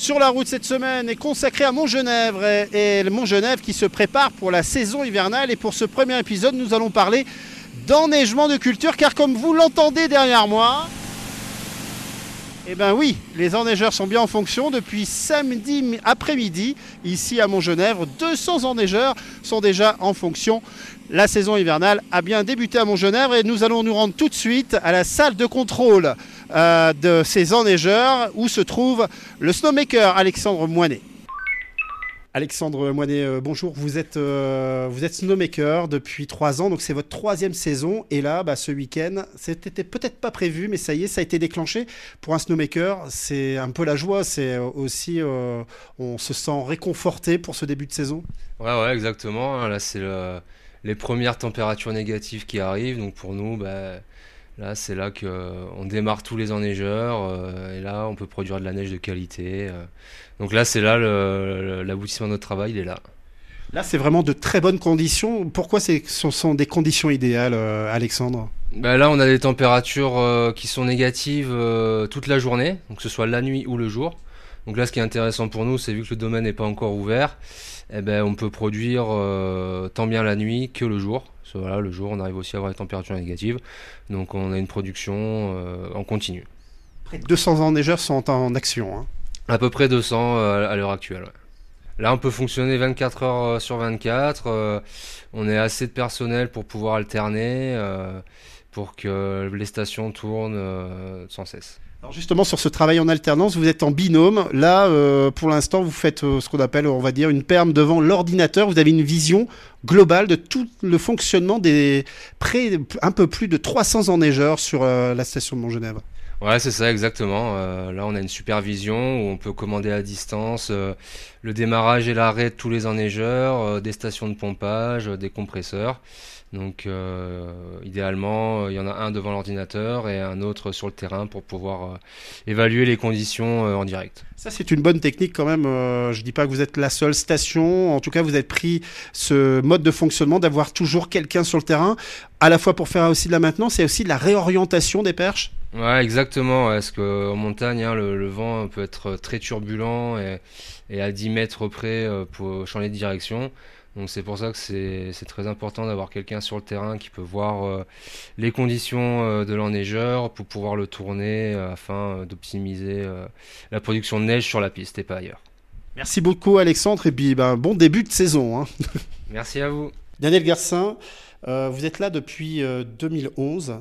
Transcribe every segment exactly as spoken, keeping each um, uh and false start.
Sur la route cette semaine est consacrée à Montgenèvre et, et le Montgenèvre qui se prépare pour la saison hivernale. Et pour ce premier épisode, nous allons parler d'enneigement de culture, car comme vous l'entendez derrière moi, eh bien oui, les enneigeurs sont bien en fonction. Depuis samedi après-midi, ici à Montgenèvre, deux cents enneigeurs sont déjà en fonction. La saison hivernale a bien débuté à Montgenèvre et nous allons nous rendre tout de suite à la salle de contrôle euh, de ces enneigeurs où se trouve le snowmaker Alexandre Moinet. Alexandre Moinet, euh, bonjour, vous êtes, euh, vous êtes snowmaker depuis trois ans, donc c'est votre troisième saison. Et là, bah, ce week-end, c'était peut-être pas prévu, mais ça y est, ça a été déclenché. Pour un snowmaker, c'est un peu la joie, c'est aussi, euh, on se sent réconforté pour ce début de saison. Ouais, ouais, exactement. Là, c'est le, les premières températures négatives qui arrivent, donc pour nous, bah, là, c'est là qu'on démarre tous les enneigeurs, euh, et là, on peut produire de la neige de qualité. Euh. Donc là, c'est là le, le, l'aboutissement de notre travail, il est là. Là, c'est vraiment de très bonnes conditions. Pourquoi c'est, ce sont des conditions idéales, euh, Alexandre ? Ben là, on a des températures euh, qui sont négatives euh, toute la journée, donc que ce soit la nuit ou le jour. Donc là, ce qui est intéressant pour nous, c'est vu que le domaine n'est pas encore ouvert, eh ben, on peut produire euh, tant bien la nuit que le jour. Parce que, voilà, le jour, on arrive aussi à avoir des températures négatives. Donc on a une production euh, en continu. Près de deux cents enneigeurs sont en action, hein. À peu près deux cents euh, à l'heure actuelle. Ouais. Là, on peut fonctionner vingt-quatre heures sur vingt-quatre. Euh, on est assez de personnel pour pouvoir alterner, euh, pour que les stations tournent euh, sans cesse. Alors justement, sur ce travail en alternance, vous êtes en binôme. Là, euh, pour l'instant, vous faites euh, ce qu'on appelle, on va dire, une perme devant l'ordinateur. Vous avez une vision globale de tout le fonctionnement des près, un peu plus de trois cents enneigeurs sur euh, la station de Montgenèvre. Ouais, c'est ça, exactement. Euh, là, on a une supervision où on peut commander à distance euh, le démarrage et l'arrêt de tous les enneigeurs, euh, des stations de pompage, euh, des compresseurs. Donc, euh, idéalement, il y en a un devant l'ordinateur et un autre sur le terrain pour pouvoir euh, évaluer les conditions euh, en direct. Ça, c'est une bonne technique quand même. Euh, je ne dis pas que vous êtes la seule station. En tout cas, vous avez pris ce mode de fonctionnement d'avoir toujours quelqu'un sur le terrain, à la fois pour faire aussi de la maintenance et aussi de la réorientation des perches. Ouais, exactement. Parce qu'en montagne, hein, le, le vent peut être très turbulent et, et à dix mètres près euh, pour changer de direction. Donc c'est pour ça que c'est, c'est très important d'avoir quelqu'un sur le terrain qui peut voir euh, les conditions euh, de l'enneigeur pour pouvoir le tourner euh, afin euh, d'optimiser euh, la production de neige sur la piste et pas ailleurs. Merci beaucoup Alexandre et puis ben, bon début de saison, hein. Merci à vous. Daniel Garcin, euh, vous êtes là depuis euh, deux mille onze.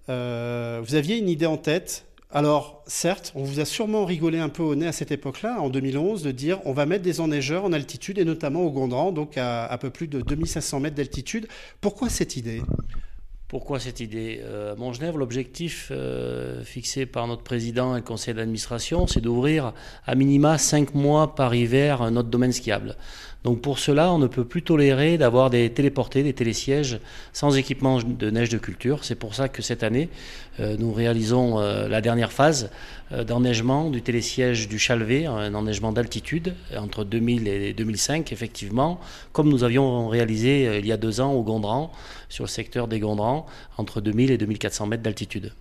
Euh, vous aviez une idée en tête. Alors, certes, on vous a sûrement rigolé un peu au nez à cette époque-là, en deux mille onze, de dire on va mettre des enneigeurs en altitude, et notamment au Gondran, donc à un peu plus de deux mille cinq cents mètres d'altitude. Pourquoi cette idée ? Pourquoi cette idée ? euh, À Montgenèvre, l'objectif euh, fixé par notre président et le conseil d'administration, c'est d'ouvrir à minima cinq mois par hiver notre domaine skiable. Donc pour cela, on ne peut plus tolérer d'avoir des téléportés, des télésièges sans équipement de neige de culture. C'est pour ça que cette année, euh, nous réalisons euh, la dernière phase euh, d'enneigement du télésiège du Chalvet, un enneigement d'altitude entre deux mille et deux mille cinq, effectivement, comme nous avions réalisé euh, il y a deux ans au Gondran, sur le secteur des Gondrans, entre deux mille et deux mille quatre cents mètres d'altitude.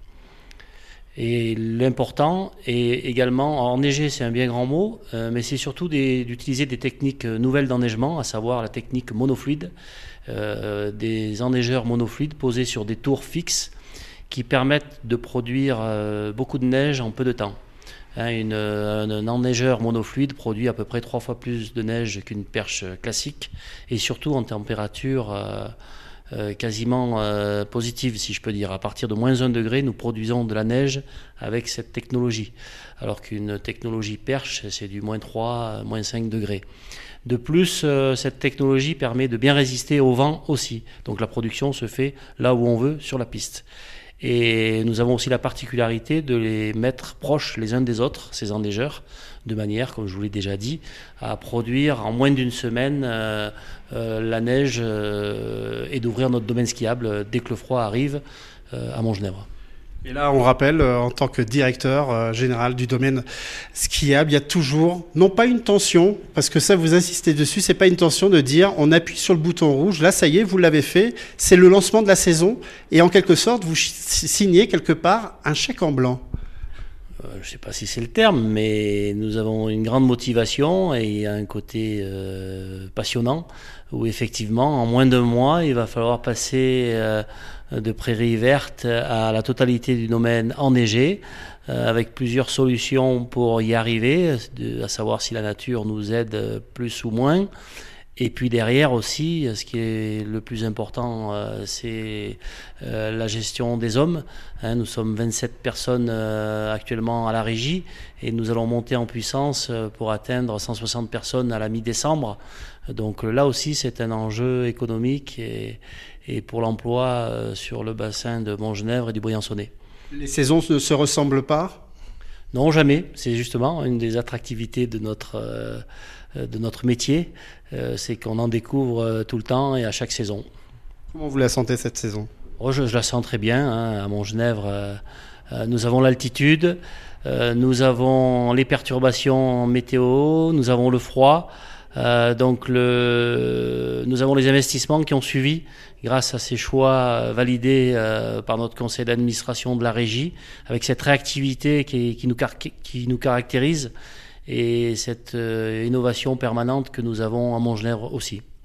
Et l'important est également, enneiger c'est un bien grand mot, euh, mais c'est surtout des, d'utiliser des techniques nouvelles d'enneigement, à savoir la technique monofluide, euh, des enneigeurs monofluides posés sur des tours fixes qui permettent de produire euh, beaucoup de neige en peu de temps. Hein, une, un, un enneigeur monofluide produit à peu près trois fois plus de neige qu'une perche classique, et surtout en température euh, Euh, quasiment euh, positive, si je peux dire. À partir de moins un degré, nous produisons de la neige avec cette technologie, alors qu'une technologie perche, c'est du moins trois, moins cinq degrés. De plus, euh, cette technologie permet de bien résister au vent aussi. Donc la production se fait là où on veut, sur la piste. Et nous avons aussi la particularité de les mettre proches les uns des autres, ces enneigeurs, de manière, comme je vous l'ai déjà dit, à produire en moins d'une semaine euh, euh, la neige euh, et d'ouvrir notre domaine skiable dès que le froid arrive euh, à Montgenèvre. Et là, on rappelle, euh, en tant que directeur euh, général du domaine skiable, il y a toujours, non pas une tension, parce que ça, vous insistez dessus, c'est pas une tension de dire on appuie sur le bouton rouge, là, ça y est, vous l'avez fait, c'est le lancement de la saison, et en quelque sorte, vous signez quelque part un chèque en blanc. je ne sais pas si c'est le terme, mais nous avons une grande motivation et un côté euh, passionnant où effectivement, en moins d'un mois, il va falloir passer euh, de prairies vertes à la totalité du domaine enneigé, euh, avec plusieurs solutions pour y arriver, de, à savoir si la nature nous aide plus ou moins. Et puis derrière aussi, ce qui est le plus important, euh, c'est euh, la gestion des hommes. Hein, nous sommes vingt-sept personnes euh, actuellement à la régie et nous allons monter en puissance pour atteindre cent soixante personnes à la mi-décembre. Donc là aussi, c'est un enjeu économique et, et pour l'emploi euh, sur le bassin de Montgenèvre et du Briançonnais. Les saisons ne se ressemblent pas ? Non, jamais. C'est justement une des attractivités de notre... Euh, de notre métier, euh, c'est qu'on en découvre euh, tout le temps et à chaque saison. Comment vous la sentez cette saison ? Oh, je, je la sens très bien, hein, à Montgenèvre. Euh, euh, nous avons l'altitude, euh, nous avons les perturbations météo, nous avons le froid, euh, donc le, nous avons les investissements qui ont suivi grâce à ces choix validés euh, par notre conseil d'administration de la régie, avec cette réactivité qui, qui, nous, qui nous caractérise et cette euh, innovation permanente que nous avons à Montgenèvre aussi.